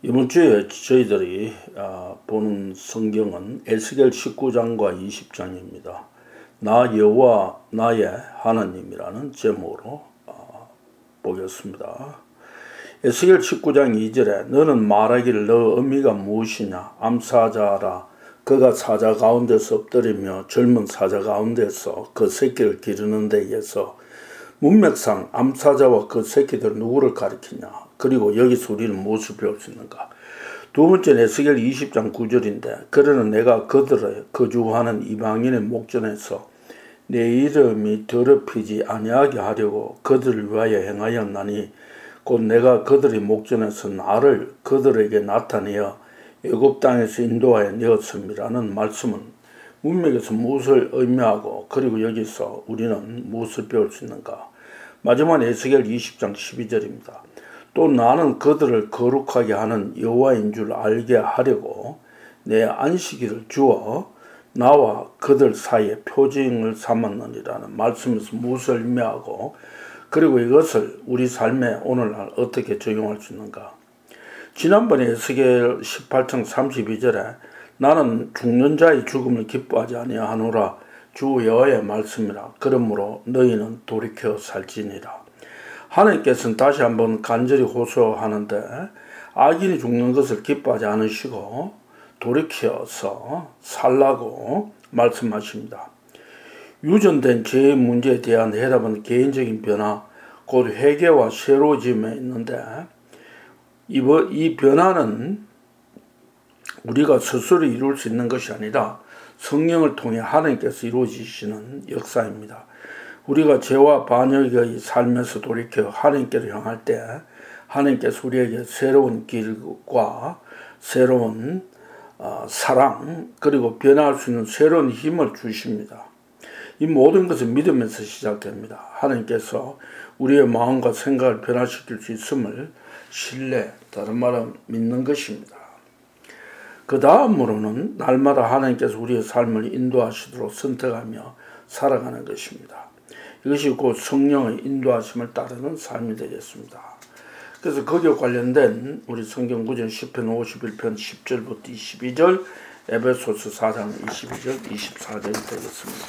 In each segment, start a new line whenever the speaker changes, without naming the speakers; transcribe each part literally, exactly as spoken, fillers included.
이번 주에 저희들이 보는 성경은 에스겔 십구 장과 이십 장입니다. 나 여호와 나의 하나님이라는 제목으로 보겠습니다. 에스겔 십구 장 이 절에 너는 말하기를 너 의미가 무엇이냐 암사자라 그가 사자 가운데서 엎드리며 젊은 사자 가운데서 그 새끼를 기르는 데에서 문맥상 암사자와 그 새끼들 누구를 가리키냐, 그리고 여기서 우리는 무엇을 배울 수 있는가. 두 번째는 에스겔 이십 장 구 절인데 그러는 내가 그들의 거주하는 이방인의 목전에서 내 이름이 더럽히지 아니하게 하려고 그들을 위하여 행하였나니 곧 내가 그들의 목전에서 나를 그들에게 나타내어 애굽 땅에서 인도하여 내었음이라는 말씀은 문맥에서 무엇을 의미하고 그리고 여기서 우리는 무엇을 배울 수 있는가. 마지막 에스겔 이십 장 십이 절입니다. 또 나는 그들을 거룩하게 하는 여호와인 줄 알게 하려고 내 안식일을 주어 나와 그들 사이에 표징을 삼았느니라는 말씀에서 무엇을 의미하고 그리고 이것을 우리 삶에 오늘날 어떻게 적용할 수 있는가. 지난번에 에스겔 십팔 장 삼십이 절에 나는 죽는 자의 죽음을 기뻐하지 아니하노라 주 여호와의 말씀이라 그러므로 너희는 돌이켜 살지니라. 하나님께서는 다시 한번 간절히 호소하는데 악인이 죽는 것을 기뻐하지 않으시고 돌이켜서 살라고 말씀하십니다. 유전된 죄의 문제에 대한 해답은 개인적인 변화, 곧 회개와 새로워짐에 있는데 이 변화는 우리가 스스로 이룰 수 있는 것이 아니라 성령을 통해 하나님께서 이루어지시는 역사입니다. 우리가 죄와 반역의 삶에서 돌이켜 하나님께로 향할 때 하나님께서 우리에게 새로운 길과 새로운 어, 사랑 그리고 변화할 수 있는 새로운 힘을 주십니다. 이 모든 것은 믿음에서 시작됩니다. 하나님께서 우리의 마음과 생각을 변화시킬 수 있음을 신뢰, 다른 말은 믿는 것입니다. 그 다음으로는 날마다 하나님께서 우리의 삶을 인도하시도록 선택하며 살아가는 것입니다. 이것이 곧 성령의 인도하심을 따르는 삶이 되겠습니다. 그래서 거기에 관련된 우리 성경 구절 시편 오십일 편 십 절부터 이십이 절, 에베소서 사 장 이십이 절, 이십사 절이 되겠습니다.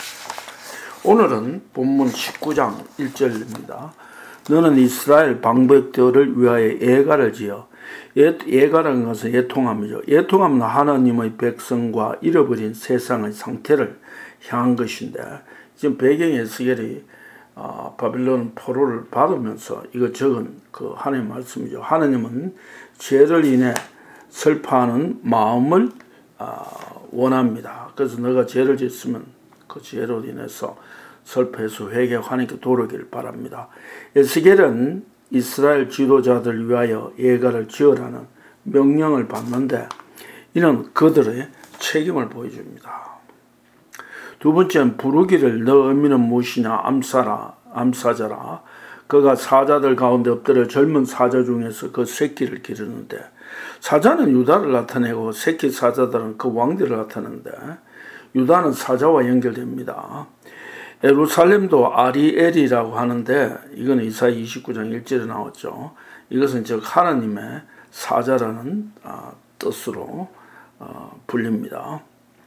오늘은 본문 십구 장 일 절입니다. 너는 이스라엘 방백들을 위하여 예가를 지어. 예, 예가라는 것은 예통함이죠. 예통함은 하나님의 백성과 잃어버린 세상의 상태를 향한 것인데 지금 배경에 에스겔이 어, 바빌론 포로를 받으면서 이거 적은 그 하나님의 말씀이죠. 하나님은 죄를 인해 슬퍼하는 마음을 어, 원합니다. 그래서 너가 죄를 짓으면 그 죄로 인해서 슬퍼해서 회개하고 하나님께 돌아오기를 바랍니다. 에스겔은 이스라엘 지도자들 위하여 예가를 지으라는 명령을 받는데 이는 그들의 책임을 보여줍니다. 두 번째는 부르기를 너 의미는 무엇이냐 암사라 암사자라 그가 사자들 가운데 엎드려 젊은 사자 중에서 그 새끼를 기르는데 사자는 유다를 나타내고 새끼 사자들은 그 왕들을 나타내는데 유다는 사자와 연결됩니다. 예루살렘도 아리엘이라고 하는데 이건 이사야 이십구 장 일 절에 나왔죠. 이것은 즉 하나님의 사자라는 뜻으로 불립니다.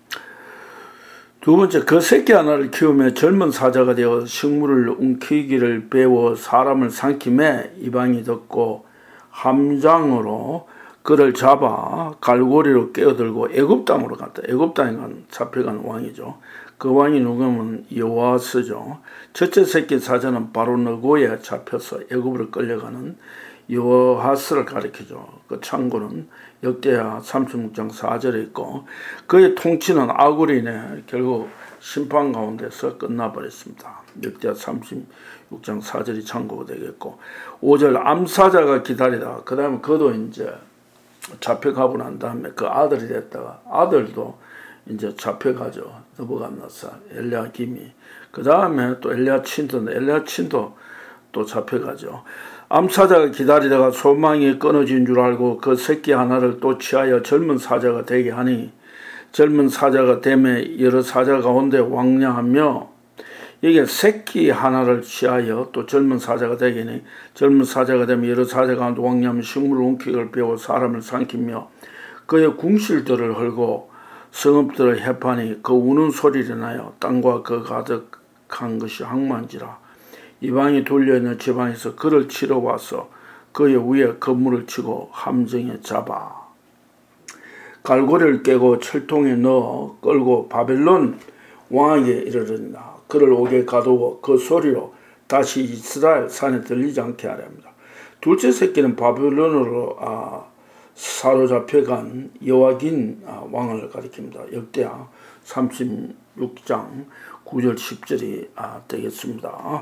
두 번째, 그 새끼 하나를 키우며 젊은 사자가 되어 식물을 움키기를 배워 사람을 삼킴에 이방이 듣고 함장으로 그를 잡아 갈고리로 깨어들고 애굽 땅으로 갔다. 애굽 땅에 잡혀간 왕이죠. 그 왕이 누구면 여호아스죠. 첫째 새끼 사자는 바로 너고에 잡혀서 애굽으로 끌려가는 여호아스를 가리키죠. 그 창고는 역대하 삼십육 장 사 절에 있고 그의 통치는 악으로 인해 결국 심판 가운데서 끝나버렸습니다. 역대하 삼십육 장 사 절이 창고가 되겠고 오 절 암사자가 기다리다가 그 다음에 그도 이제 잡혀가고 난 다음에 그 아들이 됐다가 아들도 이제 잡혀가죠. 느부갓네살, 엘리야김이. 그 다음에 또 엘리야친도, 엘리야친도 또 잡혀가죠. 암사자가 기다리다가 소망이 끊어진 줄 알고 그 새끼 하나를 또 취하여 젊은 사자가 되게 하니 젊은 사자가 됨에 여러 사자 가운데 왕래하며 이게 새끼 하나를 취하여 또 젊은 사자가 되기니 젊은 사자가 되면 여러 사자 가운데 왕래하며 식물을 움키기를 배워 사람을 삼키며 그의 궁실들을 헐고 성읍들의 해판이 그 우는 소리를 나여 땅과 그 가득한 것이 항만지라. 이방이 돌려있는 지방에서 그를 치러 와서 그의 위에 건물을 치고 함정에 잡아 갈고리를 깨고 철통에 넣어 끌고 바벨론 왕에게 이르렀나. 그를 옥에 가두어 그 소리로 다시 이스라엘 산에 들리지 않게 하려 합니다. 둘째 새끼는 바벨론으로 아, 사로잡혀간 여호와긴 아, 왕을 가리킵니다. 역대하 삼십육 장 구 절 십 절이 아, 되겠습니다.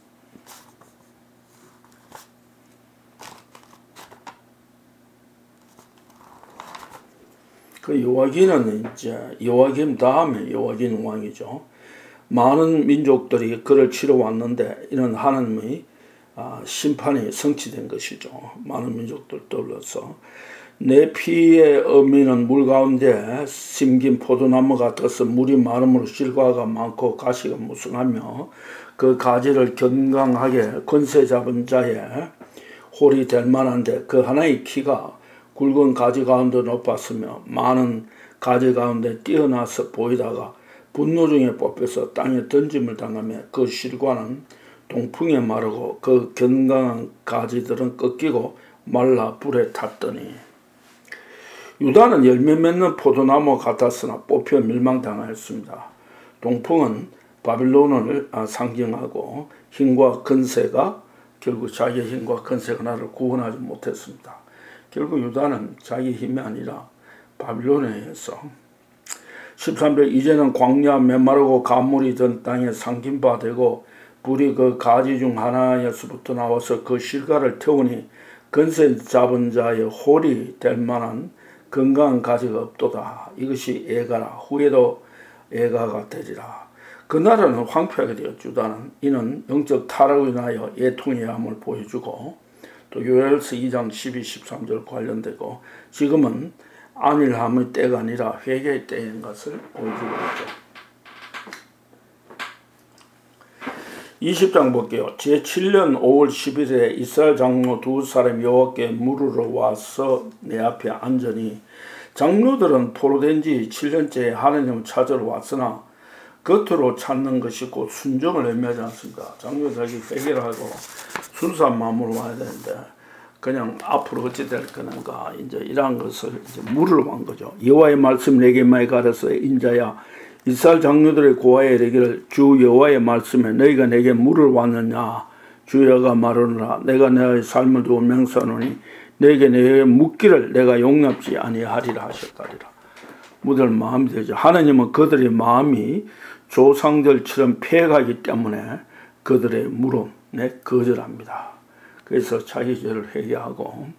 그 여호와긴은 이제 여호와김 다음에 여호와긴 왕이죠. 많은 민족들이 그를 치러 왔는데 이는 하나님의 심판이 성취된 것이죠. 많은 민족들 떠올라서 내 피의 어미는 물 가운데 심긴 포도나무 같아서 물이 마름으로 실과가 많고 가시가 무성하며 그 가지를 견강하게 권세 잡은 자의 홀이 될 만한데 그 하나의 키가 굵은 가지 가운데 높았으며 많은 가지 가운데 뛰어나서 보이다가 분노 중에 뽑혀서 땅에 던짐을 당하며 그 실과는 동풍에 마르고 그 견강한 가지들은 꺾이고 말라 불에 탔더니 유다는 열매 맺는 포도나무 같았으나 뽑혀 멸망당하였습니다. 동풍은 바빌론을 상징하고 힘과 건세가 결국 자기의 힘과 건세가 나를 구원하지 못했습니다. 결국 유다는 자기 힘이 아니라 바빌론에 의해서 십삼 절 이제는 광야 메마르고 가물이 든 땅에 삼킨 바 되고 불이 그 가지 중 하나에서부터 나와서 그 실과를 태우니 건세 잡은 자의 홀이 될 만한 건강한 가지가 없도다. 이것이 애가라. 후에도 애가가 되리라. 그 나라는 황폐하게 되었죠. 유다는 이는 영적 타락으로 인하여 애통의 함을 보여주고 또 요엘서 이 장 십이, 십삼 절 관련되고 지금은 안일함의 때가 아니라 회개의 때인 것을 보여주고 있죠. 이십 장 볼게요. 제칠 년 오월 십일에 이스라엘 장로 두 사람이 여호와께 물으러 와서 내 앞에 앉으니 장로들은 포로된 지 칠 년째 하나님을 찾으러 왔으나 겉으로 찾는 것이 곧 순종을 의미하지 않습니까? 장로들에게 회개를 하고 순수한 마음으로 와야 되는데 그냥 앞으로 어찌 될 거는가 이제 이러한 것을 이제 물으러 온 거죠. 여호와의 말씀 내게 많이 가르쳐 인자야 이스라엘 장로들의 고아에 이르기를 주 여호와의 말씀에 너희가 내게 물으러 왔느냐. 주 여호와가 말하노라 내가 내 삶을 두어 맹세하노니 내게 내게 묻기를 내가 용납지 아니하리라 하셨다리라. 묻을 마음이 되죠. 하나님은 그들의 마음이 조상들처럼 폐해가기 때문에 그들의 물음에 거절합니다. 그래서 자기 죄를 회개하고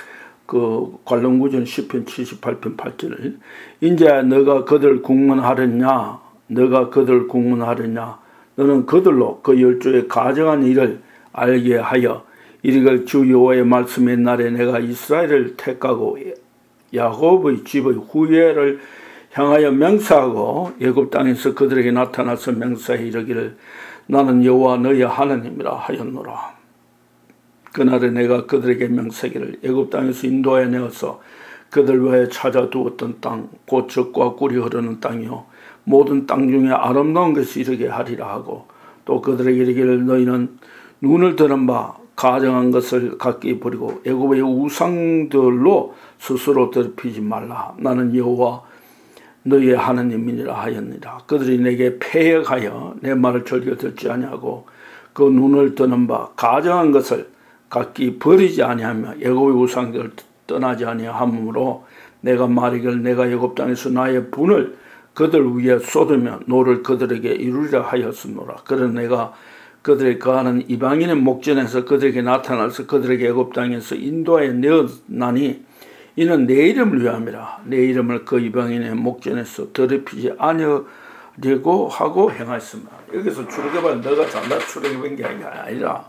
그 관론구전 시편 칠십팔 편 팔 절을 인제 너가 그들 국문하렸냐 너가 그들 국문하렸냐 너는 그들로 그 열조의 가정한 일을 알게 하여 이르기를 주 여호와의 말씀 옛날에 내가 이스라엘을 택하고 야곱의 집의 후예를 향하여 맹세하고 애굽 땅에서 그들에게 나타나서 맹세해 이르기를 나는 여호와 너희 하나님이라 하였노라. 그날에 내가 그들에게 맹세기를 애굽 땅에서 인도하여 내어서 그들 위해 찾아두었던 땅 곧 젖과 꿀이 흐르는 땅이요 모든 땅 중에 아름다운 것이 이르게 하리라 하고 또 그들에게 이르기를 너희는 눈을 드는 바 가정한 것을 각기 버리고 애굽의 우상들로 스스로 더럽히지 말라. 나는 여호와 너희의 하나님이니라 하였느니라. 그들이 내게 패역하여 내 말을 즐겨 듣지 아니하고 그 눈을 뜨는 바 가정한 것을 각기 버리지 아니하며 애굽의 우상들을 떠나지 아니하므로 내가 말이길 내가 애굽 땅에서 나의 분을 그들 위에 쏟으며 노를 그들에게 이루리라 하였으노라. 그러나 내가 그들의 거하는 이방인의 목전에서 그들에게 나타나서 그들에게 애굽 땅에서 인도하여 내었나니 이는 내 이름을 위함이라. 내 이름을 그 이방인의 목전에서 더럽히지 아니하려고 하고 행하였습니다. 여기서 출애굽은 너가 잘나 출애굽한 게 아니라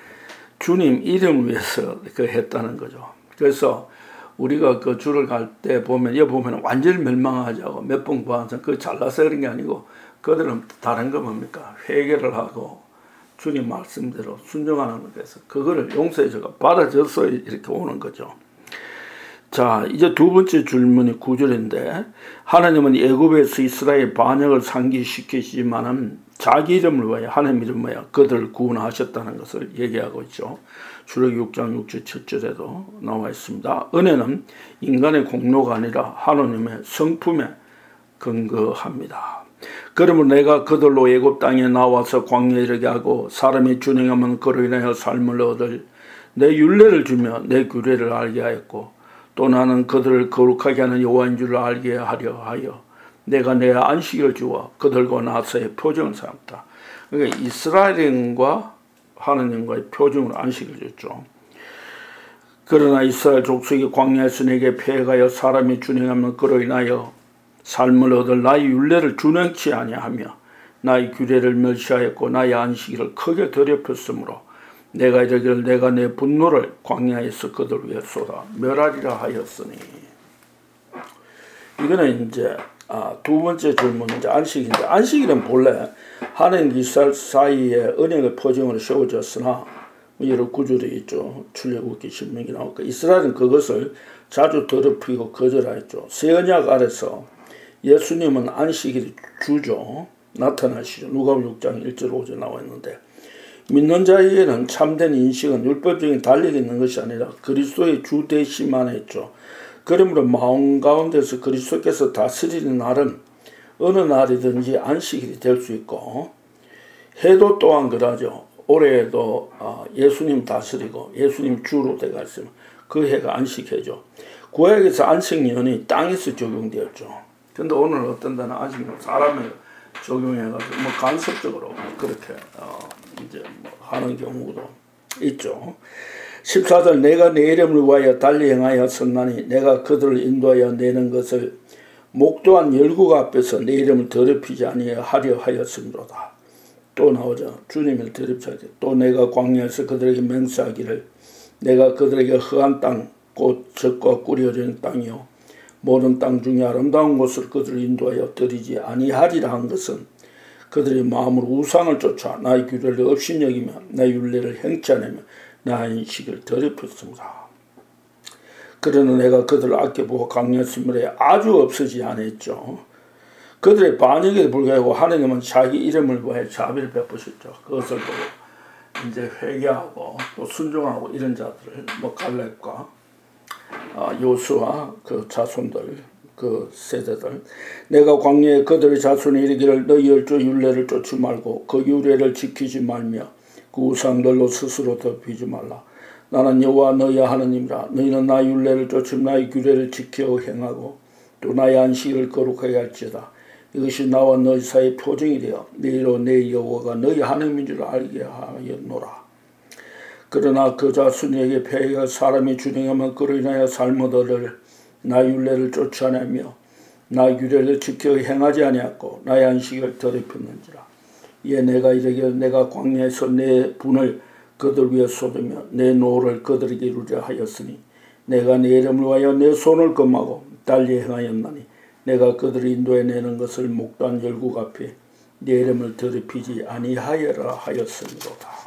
주님 이름을 위해서 그 했다는 거죠. 그래서 우리가 그 줄을 갈 때 보면 여기 보면 완전히 멸망하자고 몇 번 봐서 그 잘나서 그런 게 아니고 그들은 다른 거 뭡니까? 회개를 하고 주님 말씀대로 순종하는 것에서 그거를 용서해줘가 받아줘서 이렇게 오는 거죠. 자, 이제 두 번째 질문이 구 절인데 하나님은 애굽에서 이스라엘 반역을 상기시키시지만은 자기 이름을 위하여 하나님 이름을 위하여 그들을 구원하셨다는 것을 얘기하고 있죠. 출애굽기 육 장 육 절 칠 절에도 나와 있습니다. 은혜는 인간의 공로가 아니라 하나님의 성품에 근거합니다. 그러므로 내가 그들로 애굽 땅에 나와서 광야에 이르게 하고 사람이 준행하면 그로 인하여 삶을 얻을 내 율례를 주며 내 규례를 알게 하였고 또 나는 그들을 거룩하게 하는 여호와인 줄 알게 하려 하여 내가 내 안식일을 주어 그들과 나서의 표정을 삼았다. 그러니까 이스라엘인과 하느님과의 표정으로 안식을 줬죠. 그러나 이스라엘 족속이 광야에서 내게 패하여 사람이 준행하면 그로 인하여 삶을 얻을 나의 율례를 준행치 아니하며 나의 규례를 멸시하였고 나의 안식일을 크게 더럽혔으므로 내가 이르기를 내가 내 분노를 광야에서 그들 위에 쏟아 멸하리라 하였으니. 이거는 이제 아, 두 번째 질문은 이제 안식인데 안식일은 본래 하나님 이스라엘 사이에 언약의 표징으로 세워졌으나 여러 구절이 있죠. 출애굽기 신명기 나오니까 이스라엘은 그것을 자주 더럽히고 거절하였죠. 새 언약 아래서 예수님은 안식일이 주죠. 나타나시죠. 누가복음 육 장 일 절 오 절 나와 있는데 믿는 자에게는 참된 인식은 율법적인 달력이 있는 것이 아니라 그리스도의 주 되심만 했죠. 그러므로 마음 가운데서 그리스도께서 다스리는 날은 어느 날이든지 안식일이 될 수 있고 해도 또한 그러죠. 올해에도 예수님 다스리고 예수님 주로 돼가 있으면 그 해가 안식해죠. 구약에서 안식년이 땅에서 적용되었죠. 근데 오늘 어떤 데는 안식년 사람을 적용해가지고 뭐 간섭적으로 그렇게 어 이제 뭐 하는 경우도 있죠. 십사 절 내가 내 이름을 위하여 달리 행하였었나니 내가 그들을 인도하여 내는 것을 목도한 열국 앞에서 내 이름을 더럽히지 아니하려 하였으므로다. 또 나오죠. 주님을 더럽히지 않게 또 내가 광야에서 그들에게 맹세하기를 내가 그들에게 허한 땅 곧 젖과 꿀이 흐르는 땅이요 모든 땅 중에 아름다운 곳을 그들을 인도하여 드리지 아니하리라 한 것은 그들의 마음으로 우상을 쫓아 나의 규례를 업신여기며 나의 율례를 행치 않으며 나의 인식을 더럽혔습니다. 그러나 내가 그들을 아껴보고 강렬스물에 아주 없어지지 않았죠. 그들의 반역에 불구하고 하나님은 자기 이름을 위해 자비를 베푸셨죠. 그것을 보고 이제 회개하고 또 순종하고 이런 자들을 뭐 갈렙과 요수와 그 자손들 그 세대들 내가 광야에 그들의 자손이 이르기를 너희 열조 율례를 쫓지 말고 그 율례를 지키지 말며 그 우상들로 스스로 덮이지 말라. 나는 여호와 너희 하나님이라. 너희는 나의 율례를 쫓으며 나의 규례를 지켜 행하고 또 나의 안식일을 거룩하게 할지어다. 이것이 나와 너희 사이의 표징이 되어 너희로 내 여호와가 너희 하나님인 줄 알게 하였노라. 그러나 그 자손에게 패하여 사람이 준행하면 그로 인하여 삶을 얻을 나의 율례를 쫓지 않으며 나의 규례를 지켜 행하지 아니하고 나의 안식을 더럽혔는지라. 이에 내가 이르기를 내가 광야에서 내 분을 그들 위에 쏟으며 내 노를 그들에게 이루려 하였으니 내가 내 이름을 위하여 내 손을 금하고 달리 행하였나니 내가 그들을 인도해 내는 것을 목단 열국 앞에 내 이름을 더럽히지 아니하여라 하였으므로다.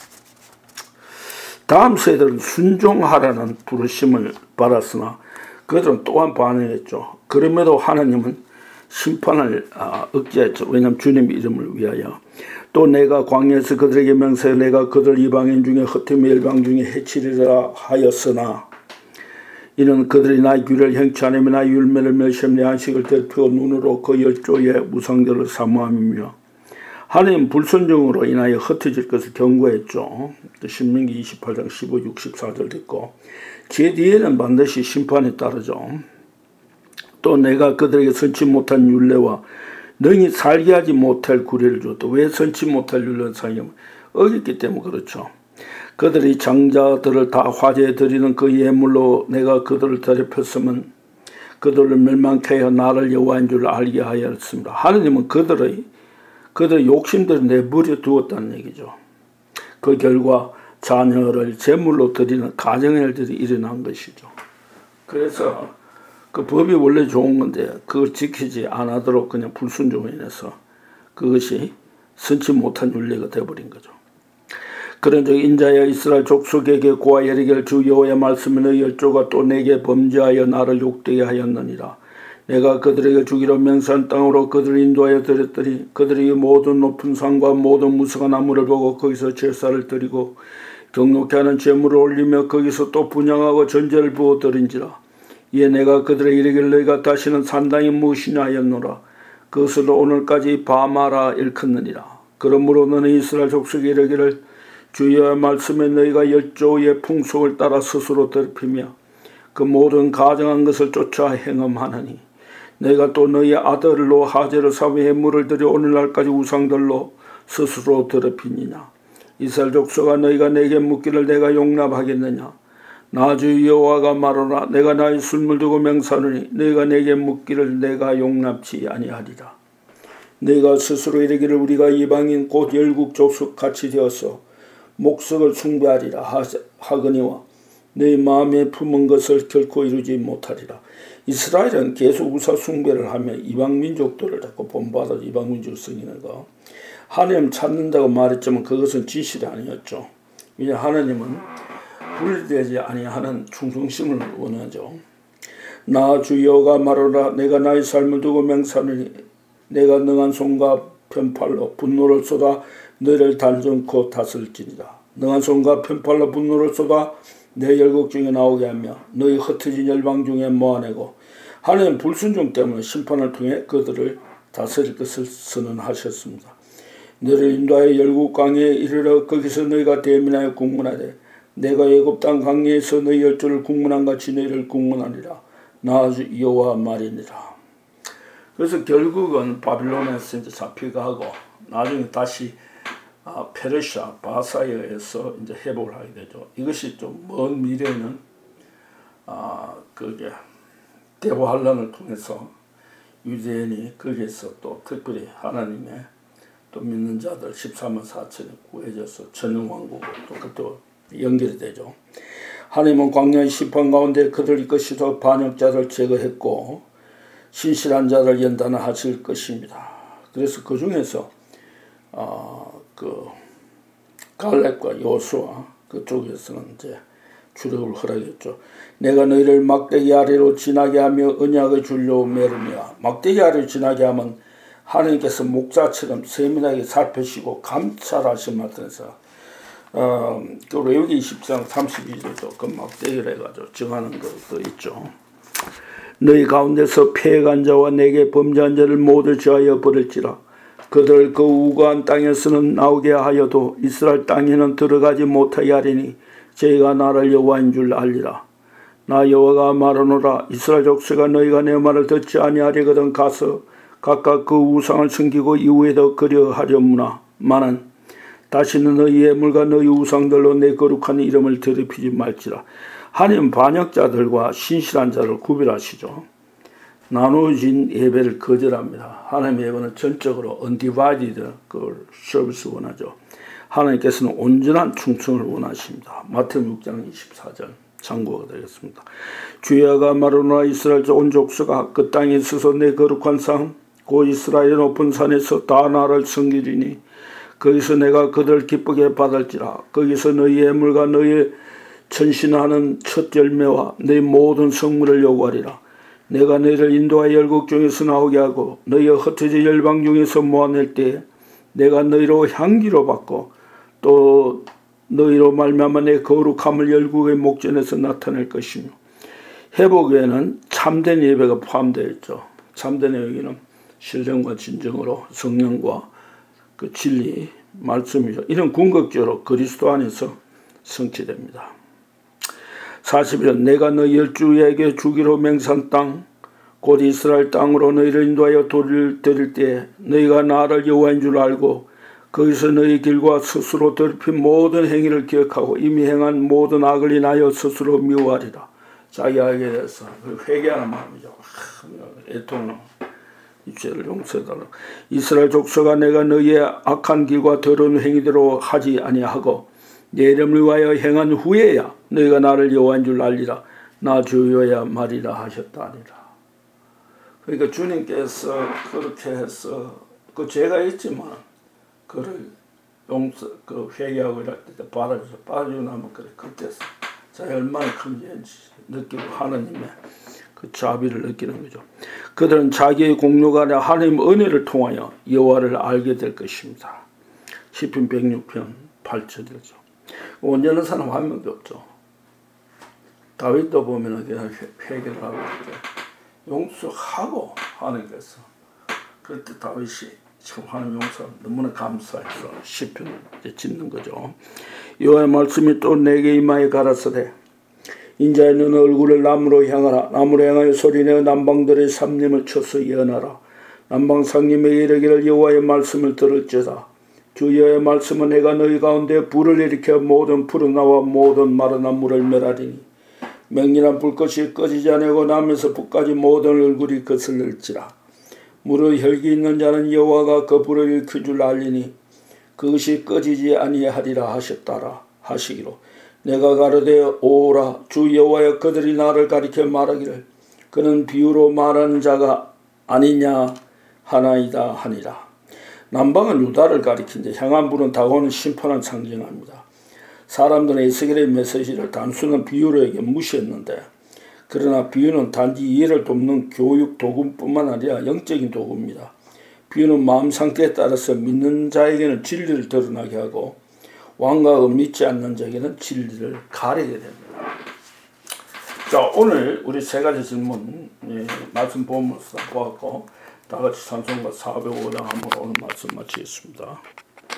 다음 세대는 순종하라는 부르심을 받았으나 그들은 또한 반응했죠. 그럼에도 하나님은 심판을 아, 억제했죠. 왜냐하면 주님 이름을 위하여. 또 내가 광야에서 그들에게 맹세해 내가 그들 이방인 중에 흩으며 열방 중에 해치리라 하였으나 이는 그들이 나의 규례를 행치 않으며 나의 율례를 멸시하며 내 안식을 더럽히고 눈으로 그 열조의 무상들을 사모함이며 하나님 불순종으로 인하여 흩어질 것을 경고했죠. 신명기 이십팔 장 십오, 육, 십사 절 듣고 제 뒤에는 반드시 심판이 따르죠. 또 내가 그들에게 선치 못한 율례와 능히 살게 하지 못할 구례를 줬다. 왜 선치 못할 율례를 살게 어겼기 때문에 그렇죠. 그들이 장자들을 다 화제에 드리는 그 예물로 내가 그들을 더럽혔으면 그들을 멸망케 하여 나를 여호와인 줄 알게 하였습니다. 하느님은 그들의 그들의 욕심들을 내버려 두었다는 얘기죠. 그 결과 자녀를 제물로 드리는 가정일들이 일어난 것이죠. 그래서 그 법이 원래 좋은 건데 그걸 지키지 않도록 그냥 불순종에 인해서 그것이 선치 못한 윤례가 되어버린 거죠. 그런즉 인자여 이스라엘 족속에게 고하여 이르기를 주 여호와의 말씀에 너희 열조가 또 내게 범죄하여 나를 욕되게 하였느니라. 내가 그들에게 주기로 맹세한 땅으로 그들을 인도하여 드렸더니 그들이 모든 높은 산과 모든 무성한 나무를 보고 거기서 제사를 드리고 경록케 하는 제물을 올리며 거기서 또 분향하고 전제를 부어 드린지라. 이에 내가 그들에게 이르기를 너희가 다시는 산당이 무엇이냐 하였노라. 그것으로 오늘까지 바마라 일컫느니라. 그러므로 너는 이스라엘 족속에 이르기를 주의 말씀에 너희가 열조의 풍속을 따라 스스로 더럽히며 그 모든 가정한 것을 쫓아 행함하느니 너희가 또 너희 아들로 하제를 삼위에 물을 들여 오늘날까지 우상들로 스스로 더럽히니냐. 이스라엘 족속아 너희가 내게 묻기를 내가 용납하겠느냐. 나 주 여호와가 말하노라. 내가 나의 술물 두고 맹세하노니 너희가 내게 묻기를 내가 용납치 아니하리라. 너희가 스스로 이르기를 우리가 이방인 곧 열국 족속 같이 되어서 목석을 숭배하리라 하거니와 너희 마음에 품은 것을 결코 이루지 못하리라. 이스라엘은 계속 우상 숭배를 하며 이방 민족들을 자꾸 본받아 이방 민족을 섬기는 거. 하나님 찾는다고 말했지만 그것은 진실이 아니었죠. 왜냐 하나님은 분리되지 아니하는 충성심을 원하죠. 나 주 여호와가 말하노라. 내가 나의 삶을 두고 맹세하노니 내가 능한 손과 편팔로 분노를 쏟아 너희를 단정코 다스릴지니라. 능한 손과 편팔로 분노를 쏟아 내 열국 중에 나오게 하며 너희 흩어진 열방 중에 모아내고 하나님 불순종 때문에 심판을 통해 그들을 다스릴 것을 선언하셨습니다. 너희를 인도하여 열국 강에 이르러 거기서 너희가 대민하여 국문하되 내가 애굽 땅 강에서 너희 열조를 국문한 같이 너희를 국문하리라. 나 여호와 말이니라. 그래서 결국은 바빌론에서 이제 잡혀가고 나중에 다시 아, 페르시아 바사에 의해서 이제 회복을 하게 되죠. 이것이 좀 먼 미래에는 아 그게 대보환란을 통해서 유대인이 거기에서 또 특별히 하나님의 또 믿는 자들 십사만 사천이 구해져서 천년왕국으로 또 그것도 연결이 되죠. 하나님은 광야의 심판 가운데 그들 이끄시서 반역자를 제거했고 신실한 자를 연단하실 것입니다. 그래서 그 중에서 어, 그 갈렙과 요수아 그쪽에서는 이제 출애굽을 허락했죠. 내가 너희를 막대기 아래로 지나게 하며 언약을 주려 매르며 막대기 아래로 지나게 하면 하나님께서 목자처럼 세밀하게 살펴시고 감찰하신 말씀에서 어, 그 레위기 이십 장 삼십이 절도 그 막대기를 해가지고 정하는 것도 있죠. 너희 가운데서 패간 자와 내게 범죄한 자를 모두 저하여 버릴지라. 그들 그 우거한 땅에서는 나오게 하여도 이스라엘 땅에는 들어가지 못하게 하리니 저희가 나를 여호와인 줄 알리라. 나 여호와가 말하노라. 이스라엘 족속아 너희가 내 말을 듣지 아니하려거든 가서 각각 그 우상을 섬기고 이후에도 그려하려무나. 마는 다시는 너희 예물과 너희 우상들로 내 거룩한 이름을 더럽히지 말지라. 하나님 반역자들과 신실한 자를 구별하시죠. 나누어진 예배를 거절합니다. 하나님의 예배는 전적으로 undivided 그 서비스 원하죠. 하나님께서는 온전한 충성을 원하십니다. 마태복음 육 장 이십사 절 참고가 되겠습니다. 주야가 말하노라. 이스라엘 온 족속아 그 땅에 있어서 내 거룩한 상 곧 이스라엘의 높은 산에서 다 나를 섬기리니 거기서 내가 그들 기쁘게 받을지라. 거기서 너희 예물과 너희 전신하는 첫 열매와 너희 모든 성물을 요구하리라. 내가 너희를 인도하여 열국 중에서 나오게 하고 너희의 흩어진 열방 중에서 모아낼 때에 내가 너희로 향기로 받고 또 너희로 말미암아 내 거룩함을 열국의 목전에서 나타낼 것이며 회복에는 참된 예배가 포함되어 있죠. 참된 예배는 신령과 진정으로 성령과 그 진리 말씀이죠. 이런 궁극적으로 그리스도 안에서 성취됩니다. 사십 일 내가 너희 열주에게 주기로 맹세한 땅 곧 이스라엘 땅으로 너희를 인도하여 돌을 드릴 때 너희가 나를 여호와인 줄 알고 거기서 너희 길과 스스로 더럽힌 모든 행위를 기억하고 이미 행한 모든 악을 인하여 스스로 미워하리라. 자기 악에 대해서 회개하는 마음이죠. 애통으로 이 죄를 용서해달라. 이스라엘 족속아 내가 너희의 악한 길과 더러운 행위대로 하지 아니하고 내 이름을 위하여 행한 후에야 너희가 나를 여호와인 줄 알리라. 나 주여야 말이라 하셨다 아니라. 그러니까 주님께서 그렇게 해서 그 죄가 있지만 그를 용서 그 회개하고 이럴 때 받아줘서 받아주고 나면 그래 그때서 자기 얼마나 큰 죄인지 느끼고 하나님의 그 자비를 느끼는 거죠. 그들은 자기의 공로가 아니라 하나님 은혜를 통하여 여호와를 알게 될 것입니다. 시편 백육 편 팔 절이죠. 온전한 사람 한 명도 없죠. 다윗도 보면은 그냥 회개를 하고 용서하고 하나님께서 그럴 때 다윗이 지금 하나님 용서 너무나 감사해서 시편을 짓는 거죠. 여호와의 말씀이 또 내게 임하여 가라사대 인자의 눈 얼굴을 남으로 향하라. 남으로 향하여 소리내어 남방들의 삼림을 쳐서 예언하라. 남방 상림에게 이르기를 여호와의 말씀을 들을지어다. 주 여호와의 말씀은 내가 너희 가운데 불을 일으켜 모든 푸른 나와 모든 마른 나무를 멸하리니 맹렬한 불꽃이 꺼지지 아니하고 남에서 북까지 모든 얼굴이 거슬릴지라. 무릇 혈기 있는 자는 여호와가 그 불을 일으킬 줄 알리니 그것이 꺼지지 아니하리라 하셨다라 하시기로 내가 가로되 오라 주 여호와여 그들이 나를 가리켜 말하기를 그는 비유로 말하는 자가 아니냐 하나이다 하니라. 남방은 유다를 가리킨데 향한 불은 다가오는 심판을 상징합니다. 사람들은 에스겔의 메시지를 단순한 비유로 여겨 무시했는데 그러나 비유는 단지 이해를 돕는 교육 도구뿐만 아니라 영적인 도구입니다. 비유는 마음 상태에 따라서 믿는 자에게는 진리를 드러나게 하고 왕가가 믿지 않는 자에게는 진리를 가리게 됩니다. 자, 오늘 우리 세 가지 질문 예, 말씀 보면서 보았고 다 같이 찬송가 사백오 장 한번 오늘 말씀 마치겠습니다.